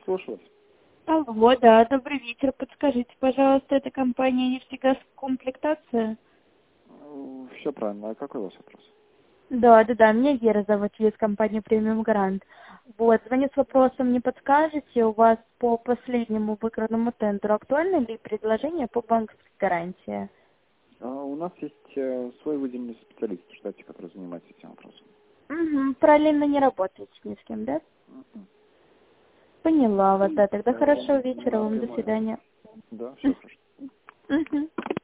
Слушаю вас. Алло, да, добрый вечер. Подскажите, пожалуйста, это компания «Нефтегаз Комплектация»? Все правильно. А какой у вас вопрос? Да, меня Вера зовут, я из компании «Премиум Грант». Вот, звоню с вопросом, не подскажете, у вас по последнему выигранному тендеру актуальны ли предложения по банковской гарантии? У нас есть свой выделенный специалист в штате, который занимается этим вопросом. Угу, параллельно не работаете ни с кем, да? Мгм. Поняла вас, да, тогда Тогда хорошего вечера на вам, «ты» до моя. свидания. Да, все хорошо. Мгм.